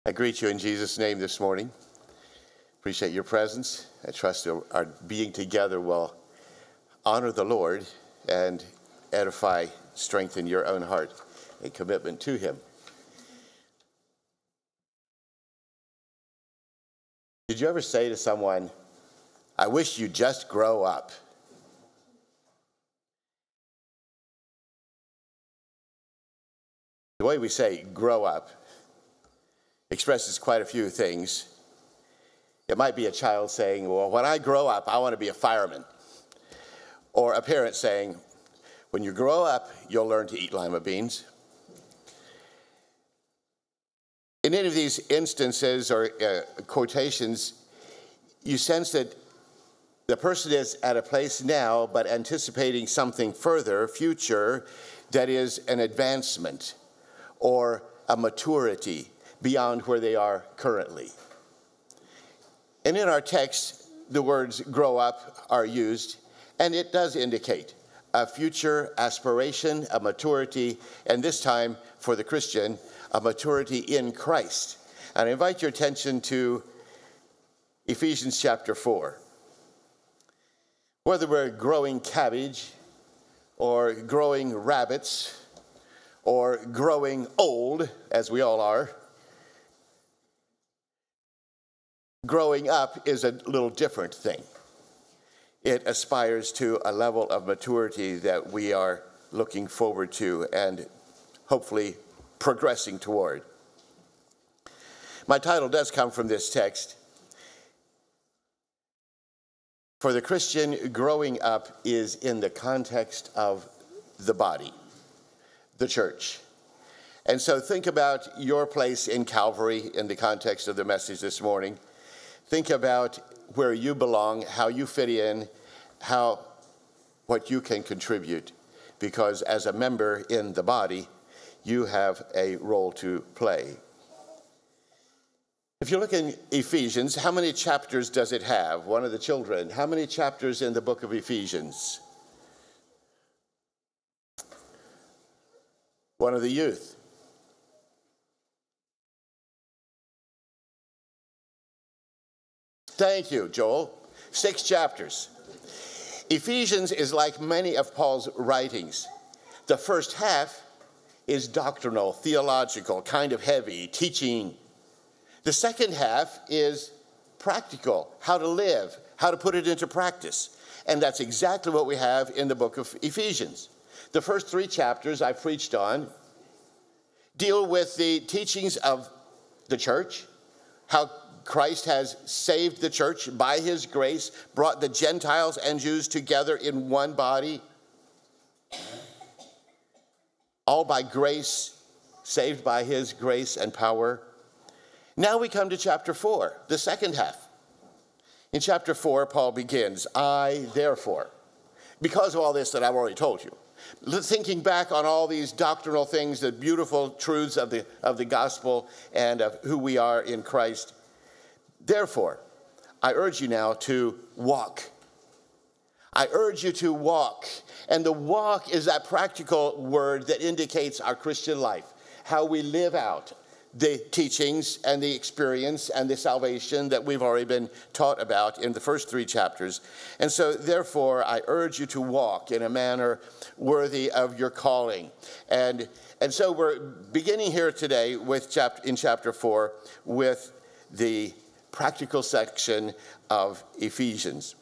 I greet you in Jesus' name this morning. Appreciate your presence. I trust our being together will honor the Lord and edify, strengthen your own heart and commitment to Him. Did you ever say to someone, I wish you'd just grow up? The way we say grow up expresses quite a few things. It might be a child saying, well, when I grow up, I want to be a fireman. Or a parent saying, when you grow up, you'll learn to eat lima beans. In any of these instances or quotations, you sense that the person is at a place now, but anticipating something further, future, that is an advancement or a maturity beyond where they are currently. And in our text, the words grow up are used, and it does indicate a future aspiration, a maturity, and this time for the Christian, a maturity in Christ. And I invite your attention to Ephesians chapter 4. Whether we're growing cabbage or growing rabbits or growing old, as we all are, growing up is a little different thing. It aspires to a level of maturity that we are looking forward to and hopefully progressing toward. My title does come from this text. For the Christian, growing up is in the context of the body, the church. And so think about your place in Calvary in the context of the message this morning. Think about where you belong, how you fit in, what you can contribute. Because as a member in the body, you have a role to play. If you look in Ephesians, how many chapters does it have? One of the children, how many chapters in the book of Ephesians? One of the youth. Thank you, Joel. 6 chapters. Ephesians is like many of Paul's writings. The first half is doctrinal, theological, kind of heavy, teaching. The second half is practical, how to live, how to put it into practice. And that's exactly what we have in the book of Ephesians. The first 3 chapters I preached on deal with the teachings of the church, how Christ has saved the church by his grace, brought the Gentiles and Jews together in one body, all by grace, saved by his grace and power. Now we come to chapter 4, the second half. In chapter 4, Paul begins, I, therefore, because of all this that I've already told you, thinking back on all these doctrinal things, the beautiful truths of the gospel and of who we are in Christ, therefore, I urge you now to walk. I urge you to walk. And the walk is that practical word that indicates our Christian life, how we live out the teachings and the experience and the salvation that we've already been taught about in the first 3 chapters. And so, therefore, I urge you to walk in a manner worthy of your calling. And so we're beginning here today in chapter 4 with the practical section of Ephesians.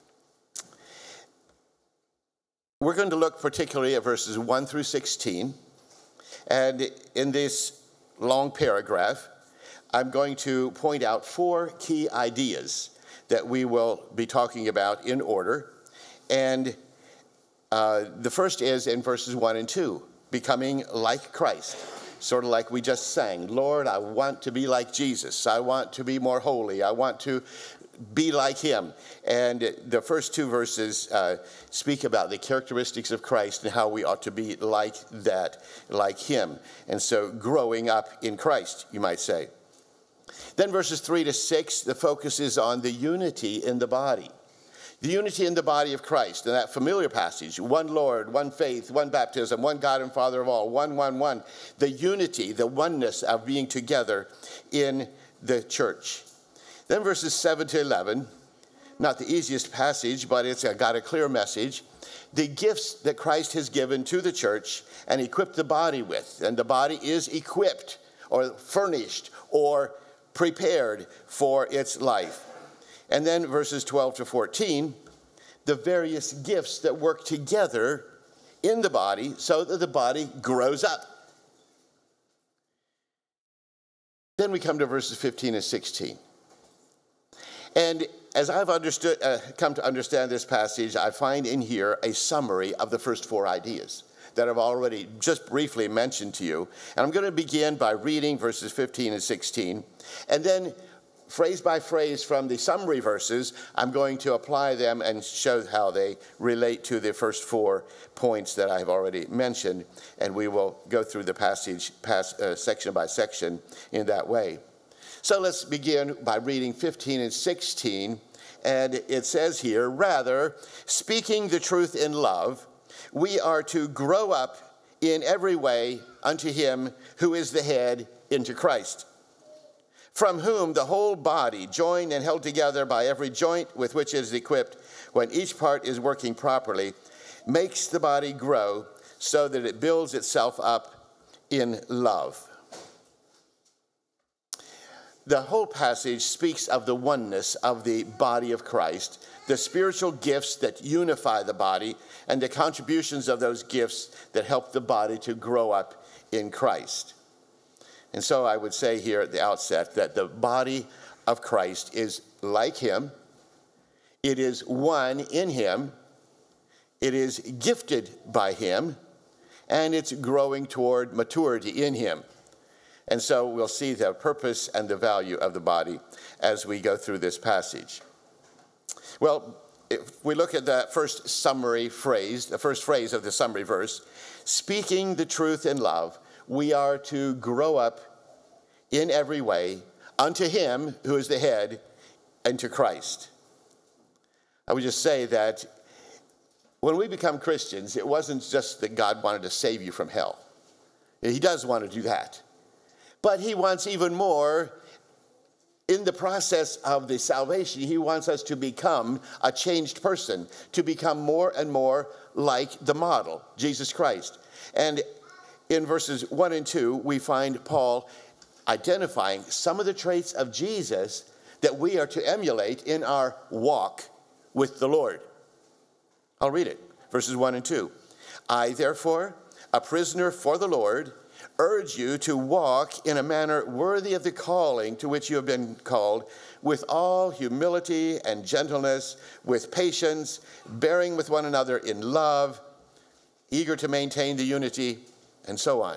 We're going to look particularly at verses 1 through 16. And in this long paragraph, I'm going to point out 4 key ideas that we will be talking about in order. And the first is in verses 1 and 2, becoming like Christ. Sort of like we just sang, Lord, I want to be like Jesus. I want to be more holy. I want to be like him. And the first 2 verses speak about the characteristics of Christ and how we ought to be like that, like him. And so growing up in Christ, you might say. Then verses 3 to 6, the focus is on the unity in the body. The unity in the body of Christ, in that familiar passage, one Lord, one faith, one baptism, one God and Father of all, one. The unity, the oneness of being together in the church. Then verses 7 to 11, not the easiest passage, but it's got a clear message. The gifts that Christ has given to the church and equipped the body with. And the body is equipped or furnished or prepared for its life. And then verses 12 to 14, the various gifts that work together in the body so that the body grows up. Then we come to verses 15 and 16. And as I've come to understand this passage, I find in here a summary of the first four ideas that I've already just briefly mentioned to you. And I'm going to begin by reading verses 15 and 16. And then phrase by phrase from the summary verses, I'm going to apply them and show how they relate to the first 4 points that I've already mentioned. And we will go through the passage section by section in that way. So let's begin by reading 15 and 16. And it says here, rather, speaking the truth in love, we are to grow up in every way unto him who is the head, into Christ, from whom the whole body, joined and held together by every joint with which it is equipped, when each part is working properly, makes the body grow so that it builds itself up in love. The whole passage speaks of the oneness of the body of Christ, the spiritual gifts that unify the body, and the contributions of those gifts that help the body to grow up in Christ. And so I would say here at the outset that the body of Christ is like him. It is one in him. It is gifted by him. And it's growing toward maturity in him. And so we'll see the purpose and the value of the body as we go through this passage. Well, if we look at the first summary phrase, the first phrase of the summary verse, speaking the truth in love, we are to grow up in every way unto him who is the head, and to Christ. I would just say that when we become Christians, it wasn't just that God wanted to save you from hell. He does want to do that. But he wants even more. In the process of the salvation, he wants us to become a changed person, to become more and more like the model, Jesus Christ. And in verses 1 and 2, we find Paul identifying some of the traits of Jesus that we are to emulate in our walk with the Lord. I'll read it, verses 1 and 2. I, therefore, a prisoner for the Lord, urge you to walk in a manner worthy of the calling to which you have been called, with all humility and gentleness, with patience, bearing with one another in love, eager to maintain the unity, and so on.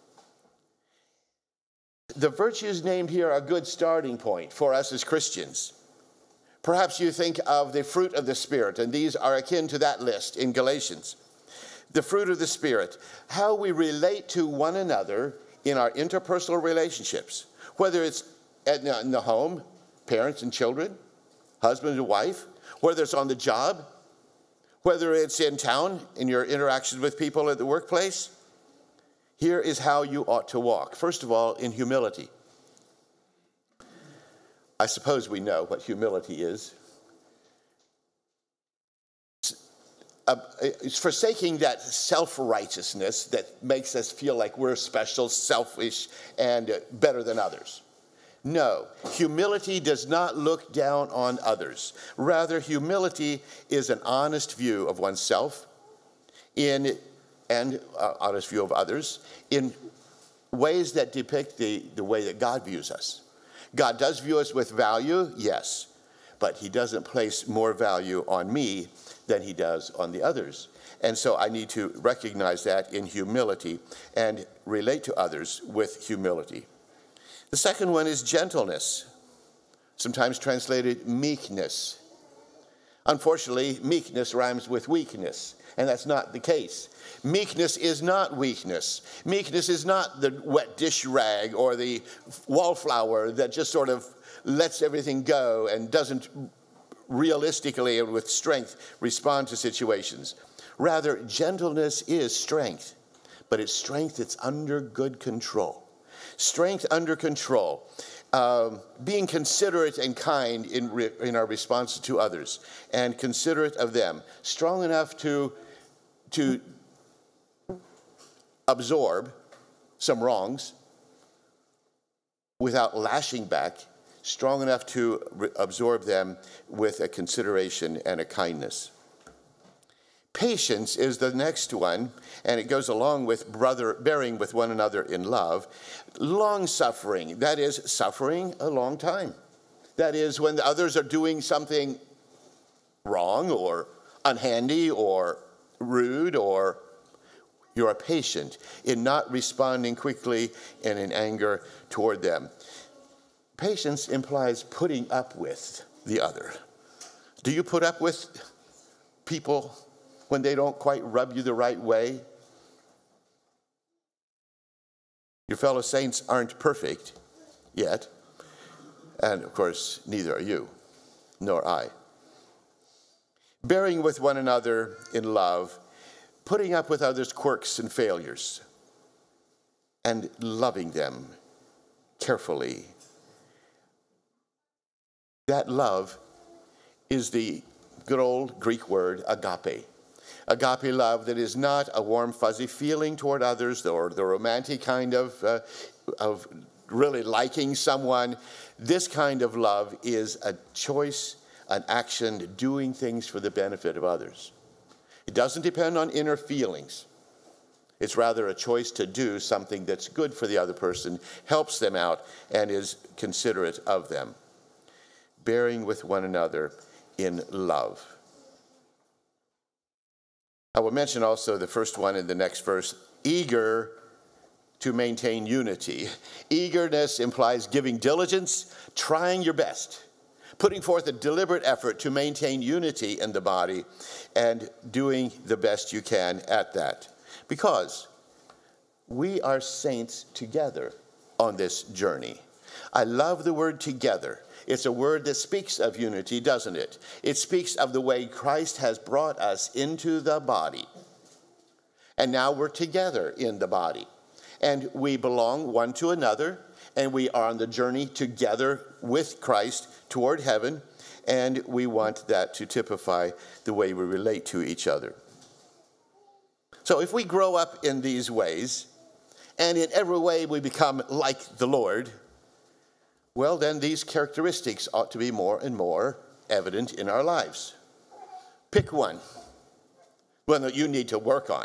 The virtues named here are a good starting point for us as Christians. Perhaps you think of the fruit of the Spirit, and these are akin to that list in Galatians. The fruit of the Spirit, how we relate to one another in our interpersonal relationships, whether it's in the home, parents and children, husband and wife, whether it's on the job, whether it's in town, in your interactions with people at the workplace. Here is how you ought to walk. First of all, in humility. I suppose we know what humility is. It's forsaking that self-righteousness that makes us feel like we're special, selfish, and better than others. No, humility does not look down on others. Rather, humility is an honest view of oneself and honest view of others in ways that depict the way that God views us. God does view us with value, yes, but he doesn't place more value on me than he does on the others. And so I need to recognize that in humility and relate to others with humility. The second one is gentleness, sometimes translated meekness. Unfortunately, meekness rhymes with weakness, and that's not the case. Meekness is not weakness. Meekness is not the wet dish rag or the wallflower that just sort of lets everything go and doesn't realistically and with strength respond to situations. Rather, gentleness is strength, but it's strength that's under good control. Strength under control. Being considerate and kind in our response to others, and considerate of them. Strong enough to absorb some wrongs without lashing back. Strong enough to absorb them with a consideration and a kindness. Patience is the next one, and it goes along with bearing with one another in love. Long-suffering, that is, suffering a long time. That is, when the others are doing something wrong or unhandy or rude, or you're patient in not responding quickly and in anger toward them. Patience implies putting up with the other. Do you put up with people when they don't quite rub you the right way? Your fellow saints aren't perfect yet. And of course, neither are you, nor I. Bearing with one another in love, putting up with others' quirks and failures, and loving them carefully. That love is the good old Greek word agape. Agape love that is not a warm, fuzzy feeling toward others, or the romantic kind of really liking someone. This kind of love is a choice, an action, doing things for the benefit of others. It doesn't depend on inner feelings. It's rather a choice to do something that's good for the other person, helps them out, and is considerate of them. Bearing with one another in love. I will mention also the first one in the next verse, eager to maintain unity. Eagerness implies giving diligence, trying your best, putting forth a deliberate effort to maintain unity in the body, and doing the best you can at that. Because we are saints together on this journey. I love the word together. It's a word that speaks of unity, doesn't it? It speaks of the way Christ has brought us into the body. And now we're together in the body. And we belong one to another, and we are on the journey together with Christ toward heaven, and we want that to typify the way we relate to each other. So if we grow up in these ways, and in every way we become like the Lord, well, then these characteristics ought to be more and more evident in our lives. Pick one that you need to work on.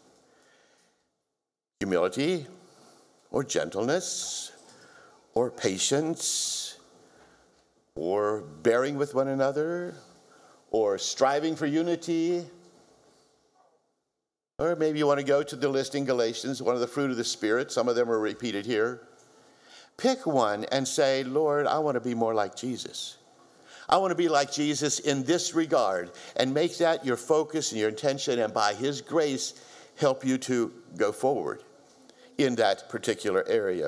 Humility, or gentleness, or patience, or bearing with one another, or striving for unity. Or maybe you want to go to the list in Galatians, one of the fruit of the Spirit. Some of them are repeated here. Pick one and say, Lord, I want to be more like Jesus. I want to be like Jesus in this regard, and make that your focus and your intention, and by his grace, help you to go forward in that particular area.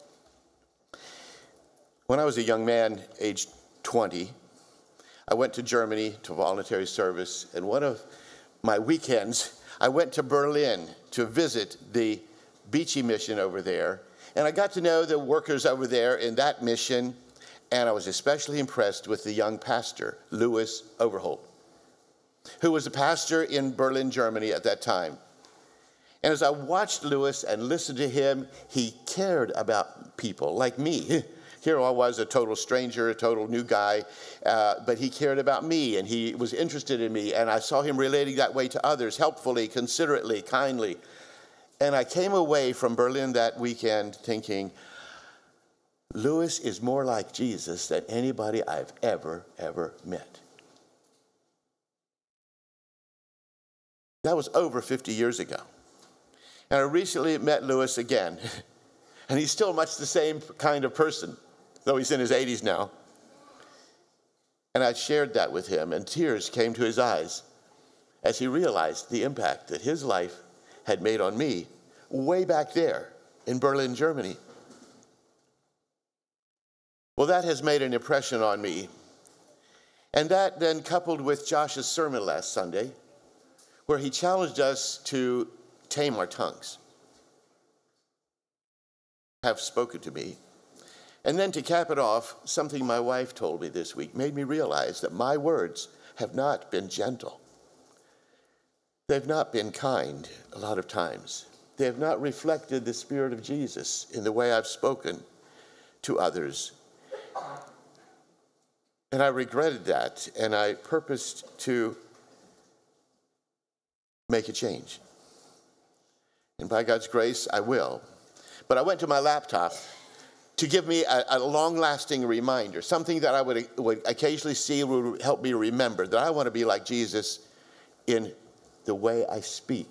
When I was a young man, aged 20, I went to Germany to voluntary service, and one of my weekends, I went to Berlin to visit the Beachy mission over there. And I got to know the workers over there in that mission, and I was especially impressed with the young pastor, Louis Overholt, who was a pastor in Berlin, Germany at that time. And as I watched Louis and listened to him, he cared about people like me. Here I was, a total stranger, a total new guy, but he cared about me, and he was interested in me, and I saw him relating that way to others, helpfully, considerately, kindly. And I came away from Berlin that weekend thinking, Louis is more like Jesus than anybody I've ever met. That was over 50 years ago. And I recently met Louis again. And he's still much the same kind of person, though he's in his 80s now. And I shared that with him, and tears came to his eyes as he realized the impact that his life had made on me way back there in Berlin, Germany. Well, that has made an impression on me. And that then coupled with Josh's sermon last Sunday, where he challenged us to tame our tongues, have spoken to me. And then to cap it off, something my wife told me this week made me realize that my words have not been gentle. They've not been kind a lot of times. They have not reflected the Spirit of Jesus in the way I've spoken to others. And I regretted that, and I purposed to make a change. And by God's grace, I will. But I went to my laptop to give me a long-lasting reminder, something that I would occasionally see would help me remember that I want to be like Jesus in the way I speak,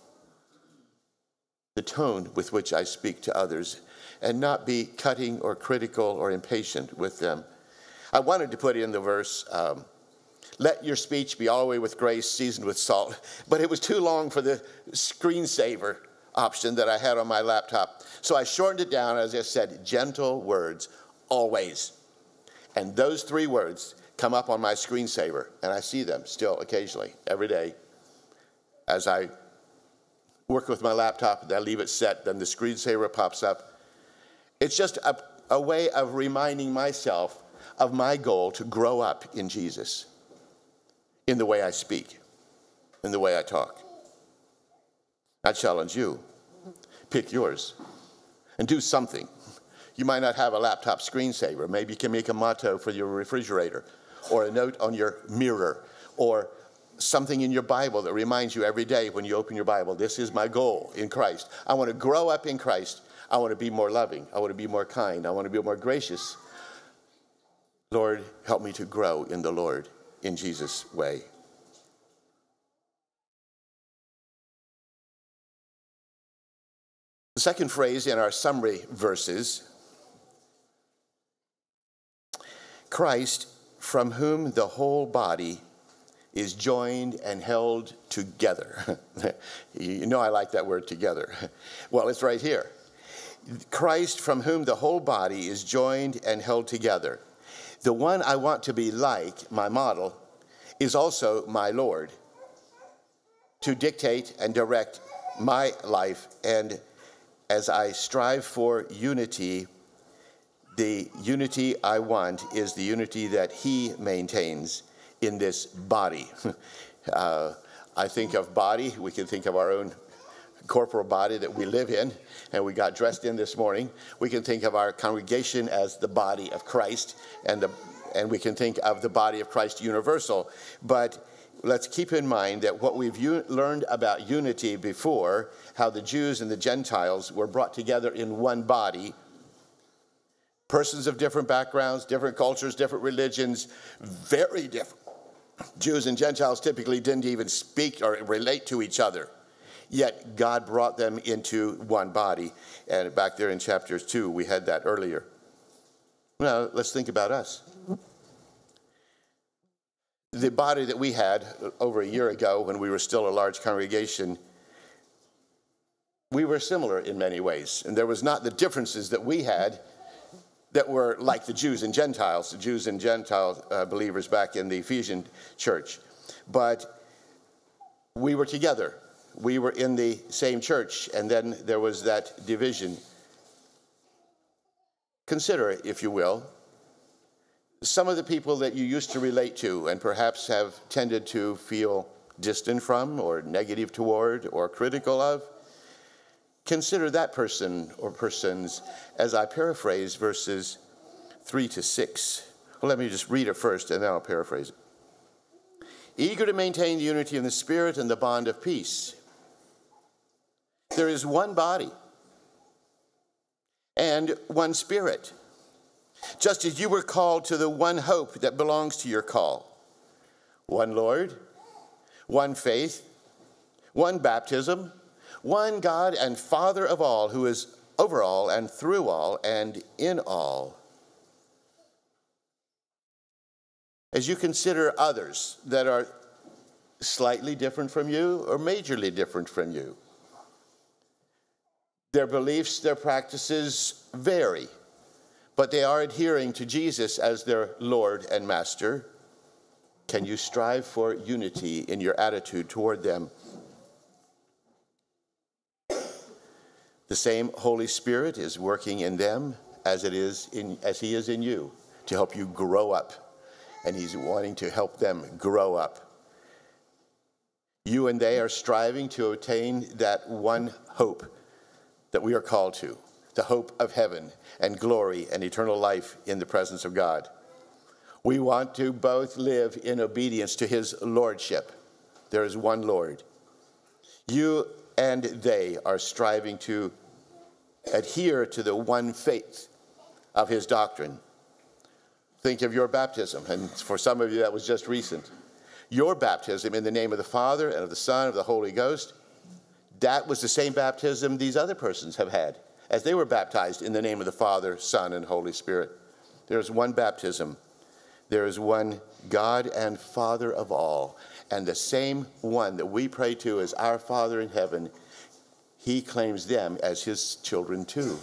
the tone with which I speak to others, and not be cutting or critical or impatient with them. I wanted to put in the verse, let your speech be always with grace, seasoned with salt, but it was too long for the screensaver option that I had on my laptop. So I shortened it down, as I said, gentle words, always. And those 3 words come up on my screensaver, and I see them still occasionally, every day. As I work with my laptop, I leave it set, then the screensaver pops up. It's just a way of reminding myself of my goal to grow up in Jesus, in the way I speak, in the way I talk. I challenge you, pick yours and do something. You might not have a laptop screensaver. Maybe you can make a motto for your refrigerator, or a note on your mirror, or something in your Bible that reminds you every day when you open your Bible, this is my goal in Christ. I want to grow up in Christ. I want to be more loving. I want to be more kind. I want to be more gracious. Lord, help me to grow in the Lord in Jesus' way. The second phrase in our summary verses, Christ, from whom the whole body is joined and held together. You know I like that word, together. Well, it's right here. Christ, from whom the whole body is joined and held together. The one I want to be like, my model, is also my Lord, to dictate and direct my life. And as I strive for unity, the unity I want is the unity that he maintains in this body. I think of body, we can think of our own corporal body that we live in, and we got dressed in this morning. We can think of our congregation as the body of Christ, and we can think of the body of Christ universal. But let's keep in mind that what we've learned about unity before, how the Jews and the Gentiles were brought together in one body, persons of different backgrounds, different cultures, different religions, very different. Jews and Gentiles typically didn't even speak or relate to each other. Yet God brought them into one body. And back there in chapter 2, we had that earlier. Now, let's think about us. The body that we had over a year ago when we were still a large congregation, we were similar in many ways. And there was not the differences that we had that were like the Jews and Gentiles, believers back in the Ephesian church. But we were together. We were in the same church, and then there was that division. Consider, if you will, some of the people that you used to relate to and perhaps have tended to feel distant from or negative toward or critical of. Consider that person or persons as I paraphrase verses 3 to 6. Well, let me just read it first and then I'll paraphrase it. Eager to maintain the unity in the Spirit and the bond of peace. There is one body and one Spirit, just as you were called to the one hope that belongs to your call. One Lord, one faith, one baptism, one God and Father of all, who is over all and through all and in all. As you consider others that are slightly different from you or majorly different from you, their beliefs, their practices vary, but they are adhering to Jesus as their Lord and Master. Can you strive for unity in your attitude toward them? The same Holy Spirit is working in them as He is in you to help you grow up. And He's wanting to help them grow up. You and they are striving to attain that one hope that we are called to, the hope of heaven and glory and eternal life in the presence of God. We want to both live in obedience to His lordship. There is one Lord. You and they are striving to adhere to the one faith of His doctrine. Think of your baptism, and for some of you that was just recent. Your baptism in the name of the Father and of the Son and of the Holy Ghost, that was the same baptism these other persons have had as they were baptized in the name of the Father, Son, and Holy Spirit. There is one baptism. There is one God and Father of all, and the same one that we pray to as our Father in heaven, He claims them as His children too.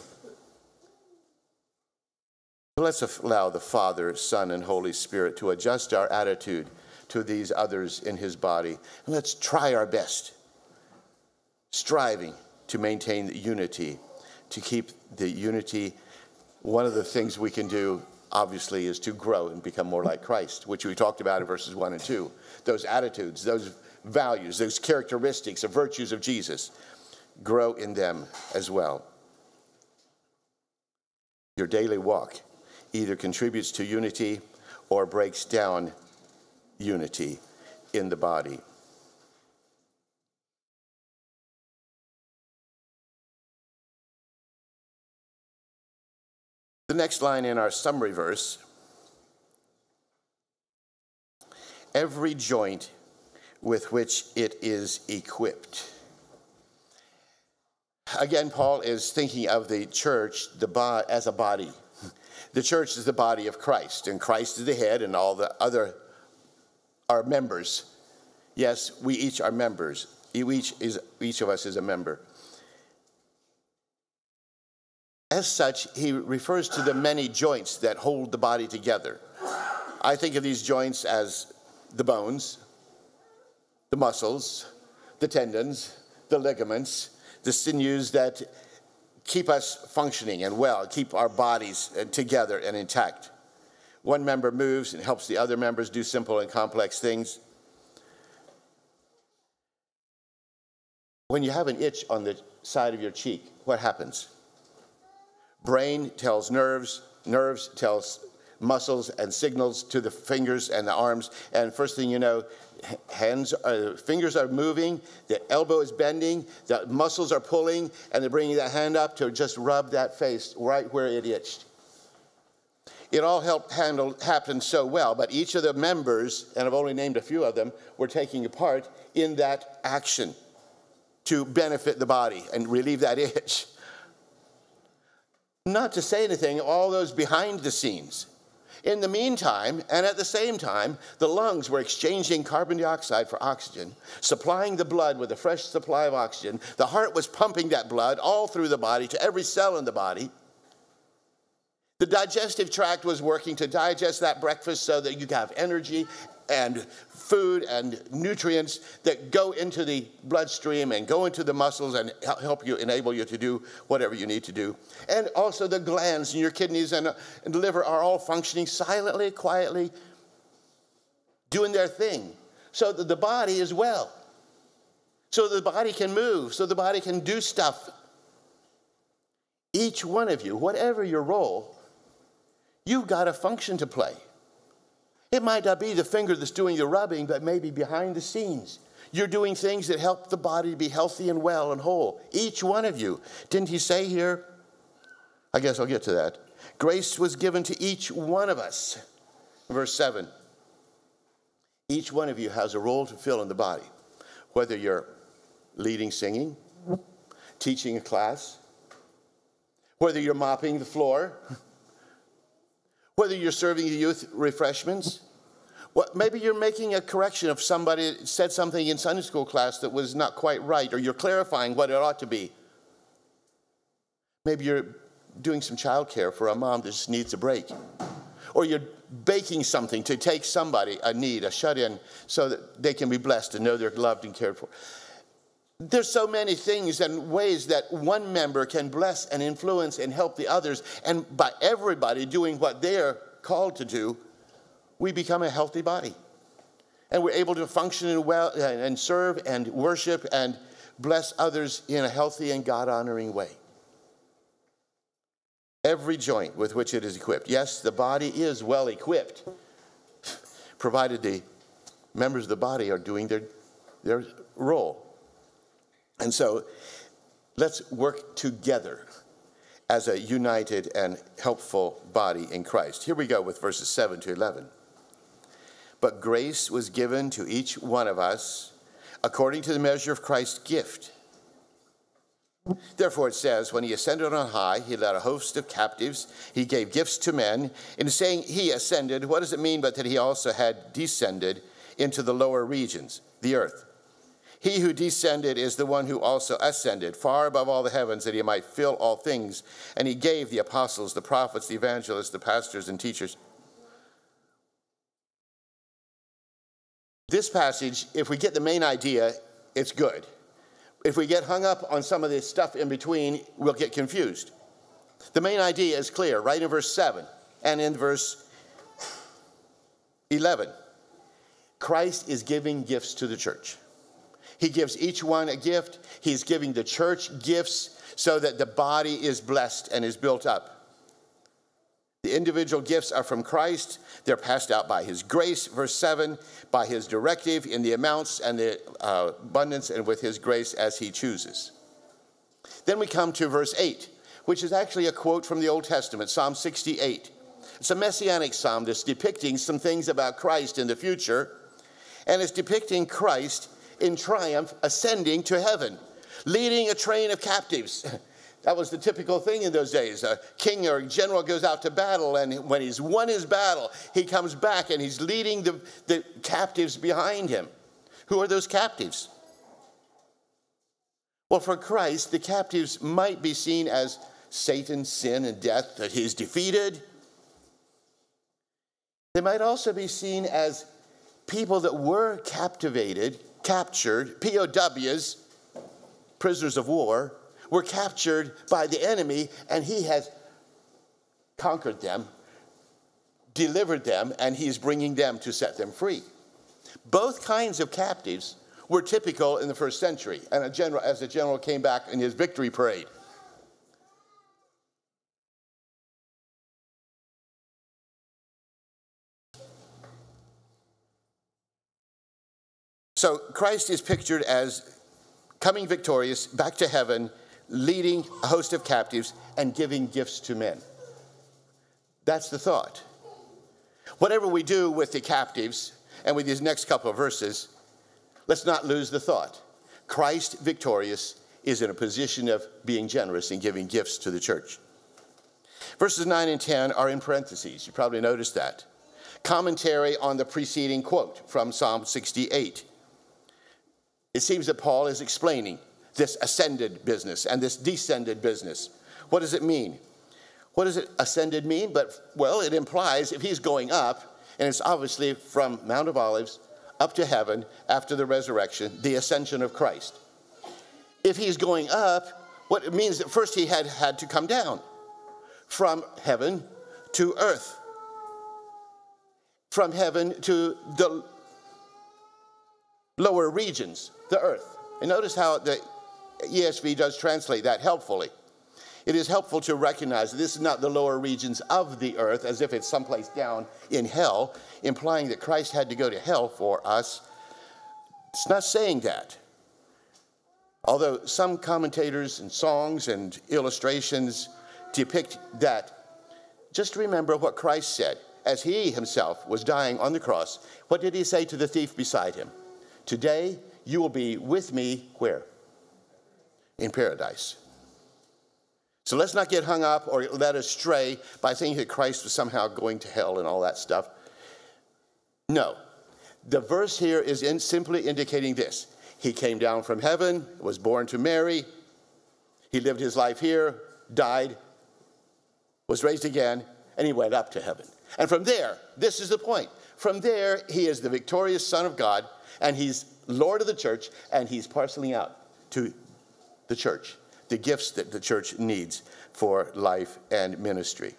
Let's allow the Father, Son, and Holy Spirit to adjust our attitude to these others in His body. And let's try our best, striving to maintain the unity, to keep the unity. One of the things we can do, obviously, is to grow and become more like Christ, which we talked about in verses 1 and 2. Those attitudes, those values, those characteristics, the virtues of Jesus, grow in them as well. Your daily walk either contributes to unity or breaks down unity in the body. The next line in our summary verse, every joint with which it is equipped. Again, Paul is thinking of the church as a body. The church is the body of Christ, and Christ is the head, and all the other are members. Yes, we each are members. Each of us is a member. As such, he refers to the many joints that hold the body together. I think of these joints as the bones, the muscles, the tendons, the ligaments, the sinews that keep us functioning and well, keep our bodies together and intact. One member moves and helps the other members do simple and complex things. When you have an itch on the side of your cheek, what happens? Brain tells nerves, nerves tells muscles and signals to the fingers and the arms, and first thing you know, fingers are moving, the elbow is bending, the muscles are pulling, and they're bringing that hand up to just rub that face right where it itched. It all happened so well, but each of the members, and I've only named a few of them, were taking a part in that action to benefit the body and relieve that itch. Not to say anything, all those behind the scenes. In the meantime, and at the same time, the lungs were exchanging carbon dioxide for oxygen, supplying the blood with a fresh supply of oxygen. The heart was pumping that blood all through the body to every cell in the body. The digestive tract was working to digest that breakfast so that you could have energy and food and nutrients that go into the bloodstream and go into the muscles and help you, enable you to do whatever you need to do. And also the glands in your kidneys and liver are all functioning silently, quietly, doing their thing so that the body is well, so the body can move, so the body can do stuff. Each one of you, whatever your role, you've got a function to play. It might not be the finger that's doing the rubbing, but maybe behind the scenes. You're doing things that help the body be healthy and well and whole. Each one of you. Didn't he say here? I guess I'll get to that. Grace was given to each one of us. Verse 7. Each one of you has a role to fill in the body. Whether you're leading singing, teaching a class, whether you're mopping the floor, whether you're serving the youth refreshments, maybe you're making a correction if somebody said something in Sunday school class that was not quite right, or you're clarifying what it ought to be. Maybe you're doing some child care for a mom that just needs a break. Or you're baking something to take somebody, a need, a shut-in, so that they can be blessed and know they're loved and cared for. There's so many things and ways that one member can bless and influence and help the others. And by everybody doing what they're called to do, we become a healthy body. And we're able to function well and serve and worship and bless others in a healthy and God-honoring way. Every joint with which it is equipped. Yes, the body is well equipped, provided the members of the body are doing their role. And so let's work together as a united and helpful body in Christ. Here we go with verses 7 to 11. But grace was given to each one of us according to the measure of Christ's gift. Therefore it says, when he ascended on high, he led a host of captives. He gave gifts to men. In saying he ascended, what does it mean but that he also had descended into the lower regions, the earth? He who descended is the one who also ascended far above all the heavens, that he might fill all things. And he gave the apostles, the prophets, the evangelists, the pastors, and teachers. This passage, if we get the main idea, it's good. If we get hung up on some of this stuff in between, we'll get confused. The main idea is clear, right in verse 7 and in verse 11. Christ is giving gifts to the church. He gives each one a gift. He's giving the church gifts so that the body is blessed and is built up. The individual gifts are from Christ. They're passed out by his grace, verse 7, by his directive in the amounts and the abundance and with his grace as he chooses. Then we come to verse 8, which is actually a quote from the Old Testament, Psalm 68. It's a messianic psalm that's depicting some things about Christ in the future, and it's depicting Christ in triumph ascending to heaven, leading a train of captives. That was the typical thing in those days. A king or a general goes out to battle, and when he's won his battle, he comes back and he's leading the captives behind him. Who are those captives? Well, for Christ, the captives might be seen as Satan, sin, and death that he's defeated. They might also be seen as people that were captured, POWs, prisoners of war, were captured by the enemy, and he has conquered them, delivered them, and he's bringing them to set them free. Both kinds of captives were typical in the first century, and as a general came back in his victory parade. So Christ is pictured as coming victorious back to heaven, leading a host of captives and giving gifts to men. That's the thought. Whatever we do with the captives and with these next couple of verses, let's not lose the thought. Christ victorious is in a position of being generous and giving gifts to the church. Verses 9 and 10 are in parentheses. You probably noticed that. Commentary on the preceding quote from Psalm 68. It seems that Paul is explaining this ascended business and this descended business. What does it mean? What does it ascended mean? Well, it implies if he's going up, and it's obviously from Mount of Olives up to heaven after the resurrection, the ascension of Christ. If he's going up, what it means that first he had to come down from heaven to earth, from heaven to the lower regions, the earth. And notice how the ESV does translate that helpfully. It is helpful to recognize that this is not the lower regions of the earth, as if it's someplace down in hell, implying that Christ had to go to hell for us. It's not saying that. Although some commentators and songs and illustrations depict that, just remember what Christ said as he himself was dying on the cross. What did he say to the thief beside him? Today you will be with me where? In paradise. So let's not get hung up or led astray by thinking that Christ was somehow going to hell and all that stuff. No. The verse here is simply indicating this. He came down from heaven, was born to Mary. He lived his life here, died, was raised again, and he went up to heaven. And from there, this is the point. From there, he is the victorious Son of God, and he's Lord of the church, and he's parceling out to the church the gifts that the church needs for life and ministry.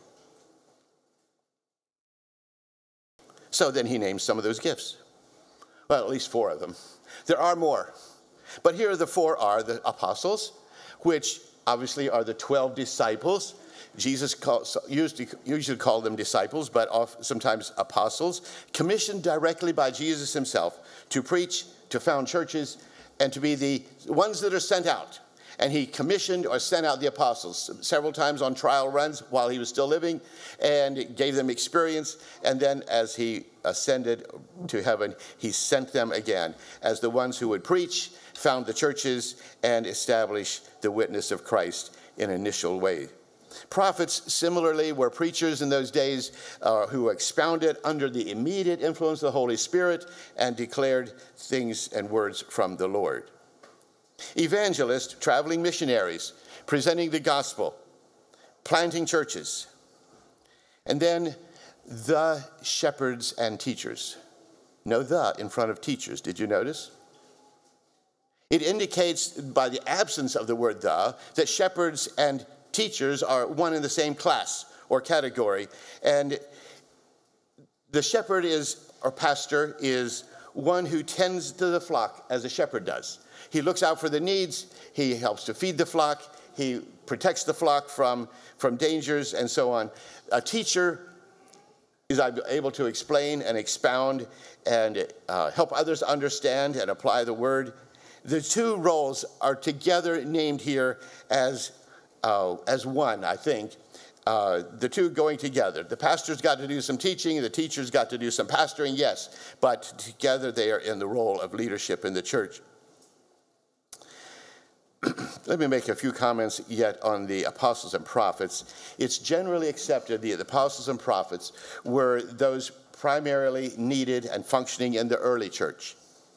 So then he names some of those gifts. Well, at least 4 of them. There are more. But here the 4 are the apostles, which obviously are the 12 disciples. Jesus usually called them disciples, but sometimes apostles, commissioned directly by Jesus himself to preach, to found churches, and to be the ones that are sent out. And he commissioned or sent out the apostles several times on trial runs while he was still living, and gave them experience. And then as he ascended to heaven, he sent them again as the ones who would preach, found the churches, and establish the witness of Christ in an initial way. Prophets, similarly, were preachers in those days who expounded under the immediate influence of the Holy Spirit and declared things and words from the Lord. Evangelists, traveling missionaries, presenting the gospel, planting churches. And then the shepherds and teachers. No the in front of teachers. Did you notice? It indicates by the absence of the word the that shepherds and teachers are one in the same class or category. And the shepherd or pastor is one who tends to the flock as a shepherd does. He looks out for the needs. He helps to feed the flock. He protects the flock from dangers and so on. A teacher is able to explain and expound and help others understand and apply the word. The 2 roles are together named here as one, I think. The 2 going together. The pastor's got to do some teaching. The teacher's got to do some pastoring, yes. But together they are in the role of leadership in the church. Let me make a few comments yet on the apostles and prophets. It's generally accepted the apostles and prophets were those primarily needed and functioning in the early church.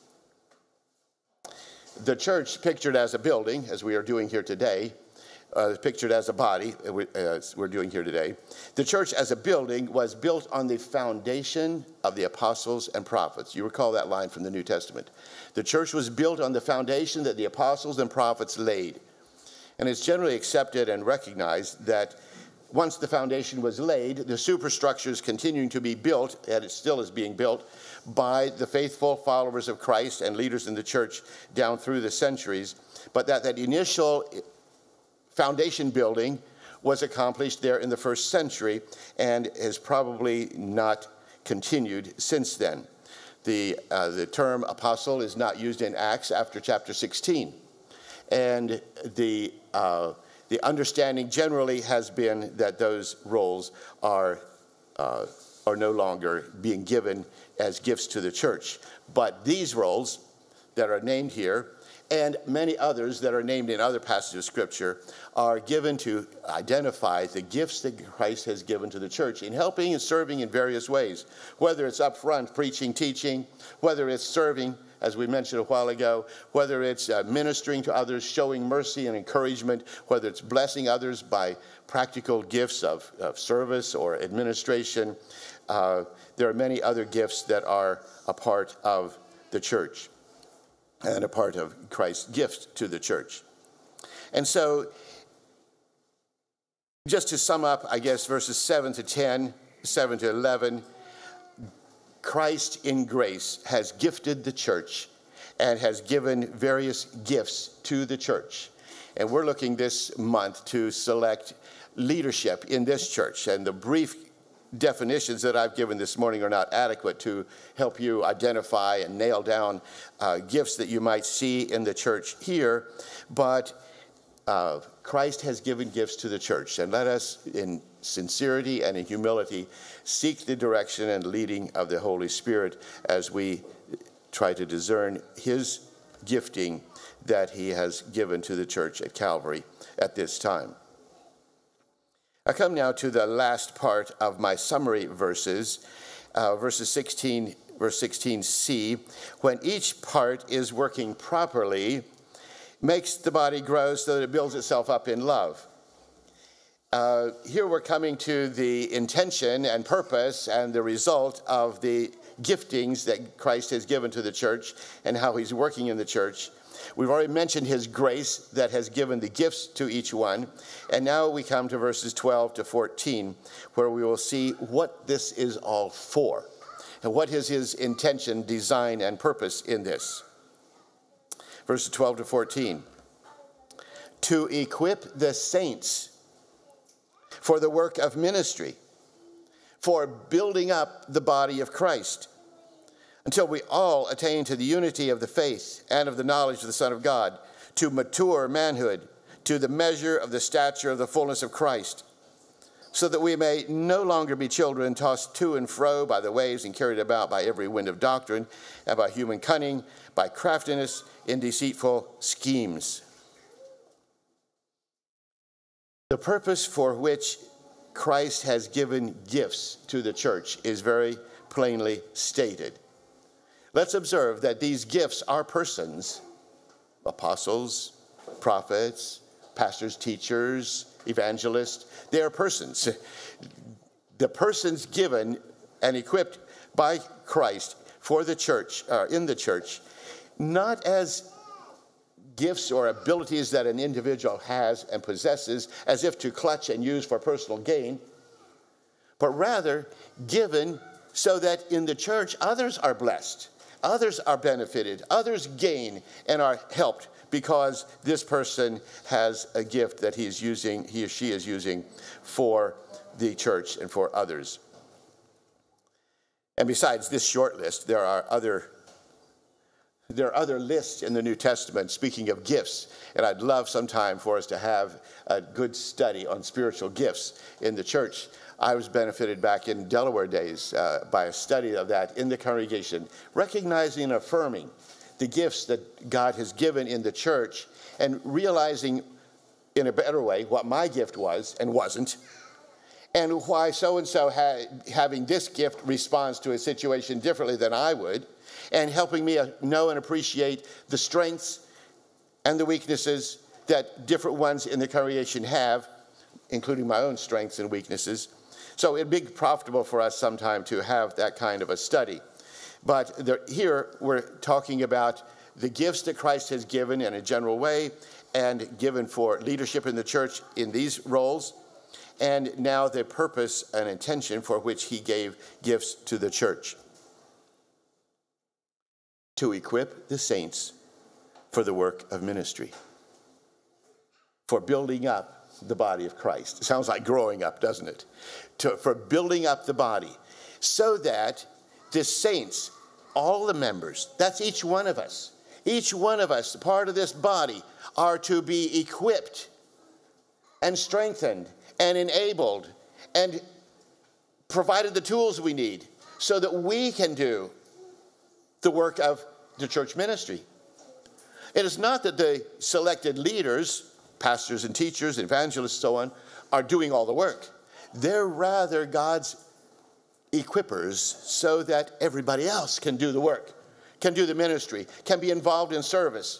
The church, pictured as a building, as we are doing here today, pictured as a body, as we're doing here today. The church as a building was built on the foundation of the apostles and prophets. You recall that line from the New Testament. The church was built on the foundation that the apostles and prophets laid. And it's generally accepted and recognized that once the foundation was laid, the superstructure is continuing to be built, and it still is being built, by the faithful followers of Christ and leaders in the church down through the centuries. But that initial foundation building was accomplished there in the 1st century and has probably not continued since then. The term apostle is not used in Acts after chapter 16. And the understanding generally has been that those roles are no longer being given as gifts to the church. But these roles that are named here, and many others that are named in other passages of Scripture, are given to identify the gifts that Christ has given to the church in helping and serving in various ways, whether it's up front, preaching, teaching, whether it's serving, as we mentioned a while ago, whether it's ministering to others, showing mercy and encouragement, whether it's blessing others by practical gifts of service or administration. There are many other gifts that are a part of the church and a part of Christ's gift to the church. And so, just to sum up, I guess, verses 7 to 10, 7 to 11, Christ in grace has gifted the church and has given various gifts to the church. And we're looking this month to select leadership in this church. And the brief definitions that I've given this morning are not adequate to help you identify and nail down gifts that you might see in the church here. But Christ has given gifts to the church. And let us, in sincerity and in humility, seek the direction and leading of the Holy Spirit as we try to discern his gifting that he has given to the church at Calvary at this time. I come now to the last part of my summary verses, verse 16c. When each part is working properly, makes the body grow so that it builds itself up in love. Here we're coming to the intention and purpose and the result of the giftings that Christ has given to the church and how he's working in the church. We've already mentioned his grace that has given the gifts to each one. And now we come to verses 12 to 14, where we will see what this is all for and what is his intention, design, and purpose in this. Verses 12 to 14. To equip the saints for the work of ministry, for building up the body of Christ, until we all attain to the unity of the faith and of the knowledge of the Son of God, to mature manhood, to the measure of the stature of the fullness of Christ, so that we may no longer be children tossed to and fro by the waves and carried about by every wind of doctrine and by human cunning, by craftiness in deceitful schemes. The purpose for which Christ has given gifts to the church is very plainly stated. Let's observe that these gifts are persons, apostles, prophets, pastors, teachers, evangelists. They are persons. The persons given and equipped by Christ for the church, in the church, not as gifts or abilities that an individual has and possesses as if to clutch and use for personal gain, but rather given so that in the church others are blessed, others are benefited, others gain and are helped because this person has a gift that he or she is using for the church and for others. And besides this short list, there are other lists in the New Testament, speaking of gifts, and I'd love sometime for us to have a good study on spiritual gifts in the church. I was benefited back in Delaware days by a study of that in the congregation, recognizing and affirming the gifts that God has given in the church and realizing in a better way what my gift was and wasn't, and why so-and-so having this gift responds to a situation differently than I would, and helping me know and appreciate the strengths and the weaknesses that different ones in the congregation have, including my own strengths and weaknesses. So it'd be profitable for us sometime to have that kind of a study. But here we're talking about the gifts that Christ has given in a general way and given for leadership in the church in these roles, and now the purpose and intention for which he gave gifts to the church. To equip the saints for the work of ministry, for building up the body of Christ. It sounds like growing up, doesn't it? For building up the body, so that the saints, all the members, that's each one of us, part of this body, are to be equipped and strengthened and enabled and provided the tools we need so that we can do the work of the church ministry. It is not that the selected leaders, pastors and teachers, evangelists, so on, are doing all the work. They're rather God's equippers so that everybody else can do the work, can do the ministry, can be involved in service.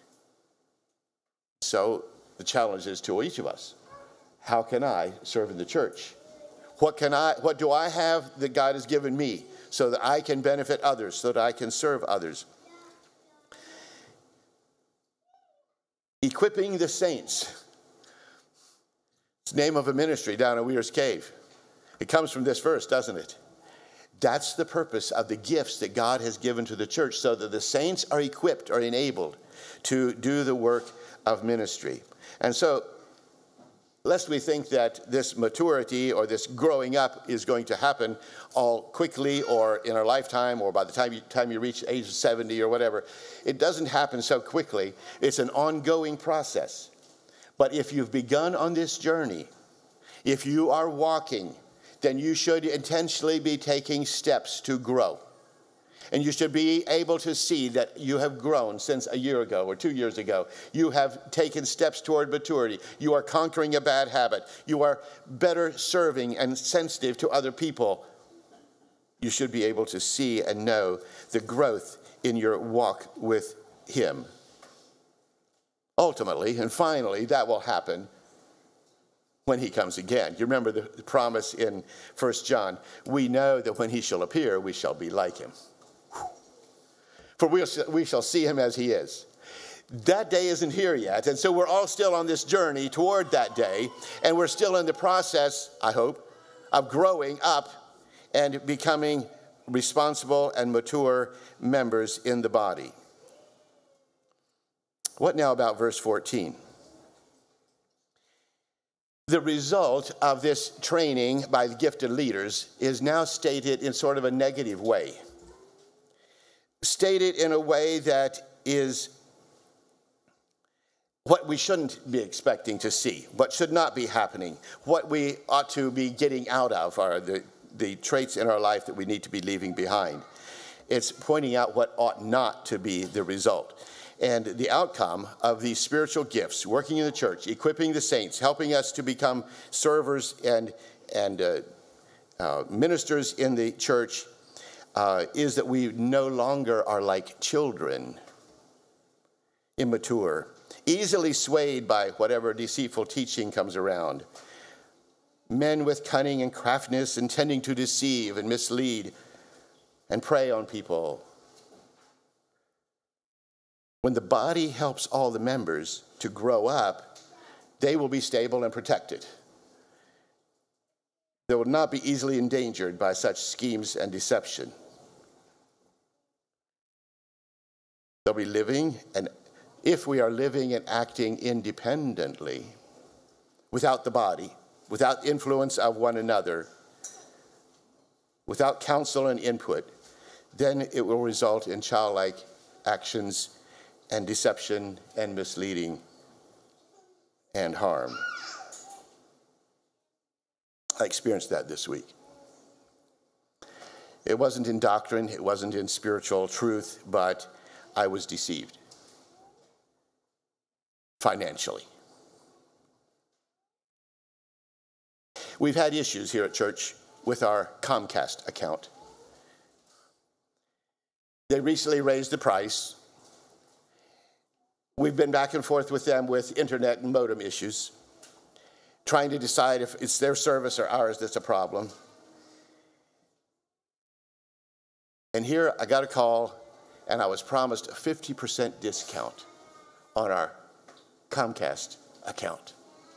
So the challenge is to each of us. How can I serve in the church? What do I have that God has given me so that I can benefit others, so that I can serve others? Equipping the saints. It's the name of a ministry down at Weir's Cave. It comes from this verse, doesn't it? That's the purpose of the gifts that God has given to the church, so that the saints are equipped or enabled to do the work of ministry. And so, lest we think that this maturity or this growing up is going to happen all quickly or in our lifetime or by the time you reach age 70 or whatever. It doesn't happen so quickly. It's an ongoing process. But if you've begun on this journey, if you are walking, then you should intentionally be taking steps to grow. And you should be able to see that you have grown since a year ago or 2 years ago. You have taken steps toward maturity. You are conquering a bad habit. You are better serving and sensitive to other people. You should be able to see and know the growth in your walk with him. Ultimately and finally, that will happen when he comes again. You remember the promise in 1 John, we know that when he shall appear, we shall be like him. For we shall see him as he is. That day isn't here yet, and so we're all still on this journey toward that day, and we're still in the process, I hope, of growing up and becoming responsible and mature members in the body. What now about verse 14? The result of this training by the gifted leaders is now stated in sort of a negative way. Stated in a way that is what we shouldn't be expecting to see, what should not be happening, what we ought to be getting out of are the traits in our life that we need to be leaving behind. It's pointing out what ought not to be the result. And the outcome of these spiritual gifts, working in the church, equipping the saints, helping us to become servers and ministers in the church, is that we no longer are like children, immature, easily swayed by whatever deceitful teaching comes around. Men with cunning and craftiness, intending to deceive and mislead and prey on people. When the body helps all the members to grow up, they will be stable and protected. They will not be easily endangered by such schemes and deception. They'll be living, and if we are living and acting independently, without the body, without influence of one another, without counsel and input, then it will result in childlike actions and deception and misleading and harm. I experienced that this week. It wasn't in doctrine, it wasn't in spiritual truth, but I was deceived financially. We've had issues here at church with our Comcast account. They recently raised the price. We've been back and forth with them with internet and modem issues, trying to decide if it's their service or ours that's a problem. And here I got a call, and I was promised a 50% discount on our Comcast account.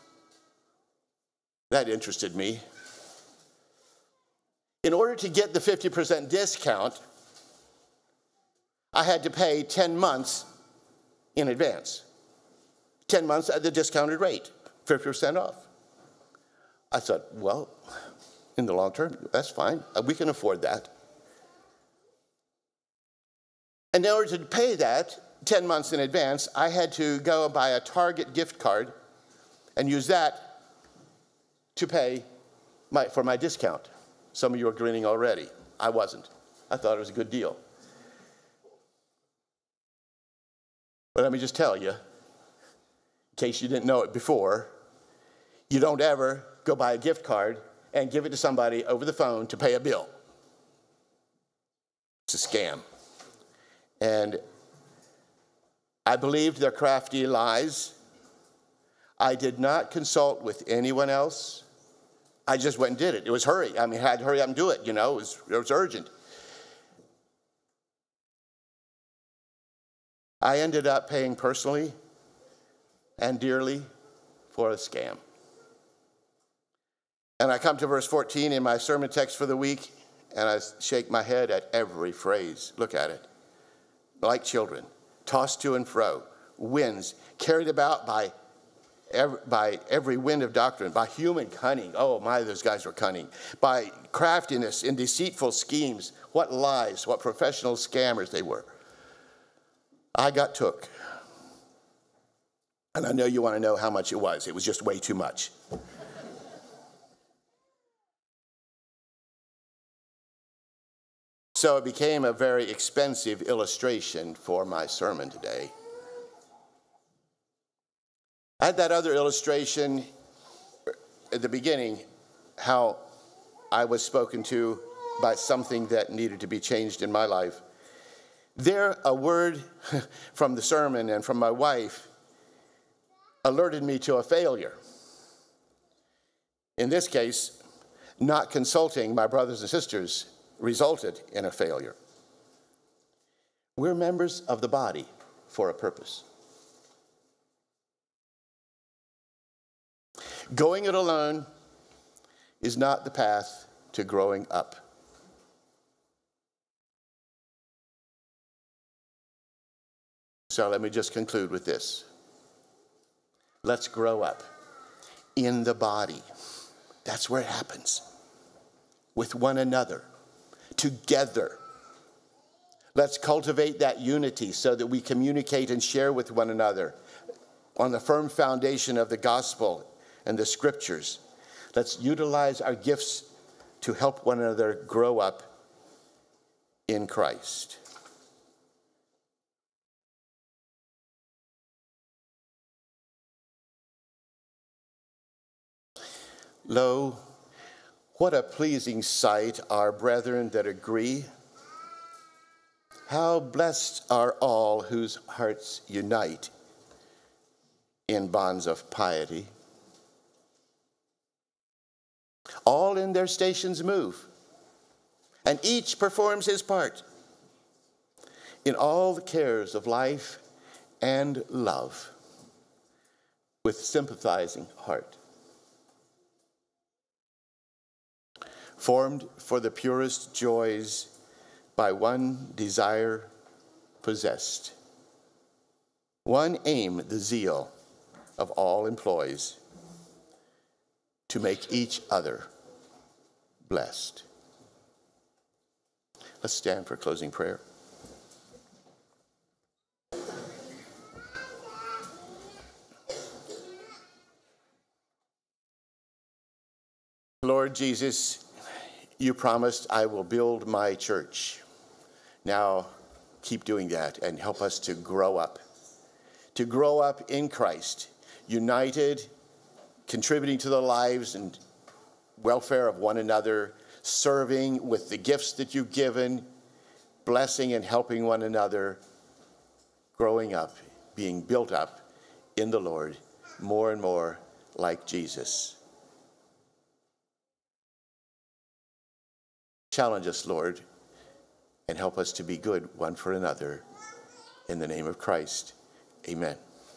That interested me. In order to get the 50% discount, I had to pay 10 months in advance. 10 months at the discounted rate, 50% off. I thought, well, in the long term, that's fine. We can afford that. And in order to pay that 10 months in advance, I had to go buy a Target gift card and use that to pay for my discount. Some of you are grinning already. I wasn't. I thought it was a good deal. But let me just tell you, in case you didn't know it before, you don't ever go buy a gift card and give it to somebody over the phone to pay a bill. It's a scam. And I believed their crafty lies. I did not consult with anyone else. I just went and did it. It was hurry. I mean, I had to hurry up and do it, you know. It was urgent. I ended up paying personally and dearly for a scam. And I come to verse 14 in my sermon text for the week, and I shake my head at every phrase. Look at it. Like children, tossed to and fro, winds, carried about by every wind of doctrine, by human cunning. Oh my, those guys were cunning. By craftiness in deceitful schemes. What lies, what professional scammers they were. I got took. And I know you want to know how much it was. It was just way too much. So it became a very expensive illustration for my sermon today. I had that other illustration at the beginning, how I was spoken to by something that needed to be changed in my life. There, a word from the sermon and from my wife alerted me to a failure. In this case, not consulting my brothers and sisters resulted in a failure. We're members of the body for a purpose. Going it alone is not the path to growing up. So let me just conclude with this. Let's grow up in the body. That's where it happens. With one another, together. Let's cultivate that unity so that we communicate and share with one another on the firm foundation of the gospel and the scriptures. Let's utilize our gifts to help one another grow up in Christ. Lo, what a pleasing sight are brethren that agree. How blessed are all whose hearts unite in bonds of piety. All in their stations move, and each performs his part in all the cares of life and love with sympathizing heart. Formed for the purest joys by one desire possessed, one aim the zeal of all employs, to make each other blessed. Let's stand for closing prayer. Lord Jesus, you promised, I will build my church. Now, keep doing that and help us to grow up in Christ, united, contributing to the lives and welfare of one another, serving with the gifts that you've given, blessing and helping one another, growing up, being built up in the Lord, more and more like Jesus. Challenge us, Lord, and help us to be good one for another. In the name of Christ, amen.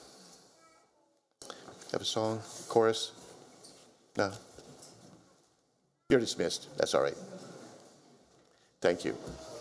Have a song, chorus? No? You're dismissed. That's all right. Thank you.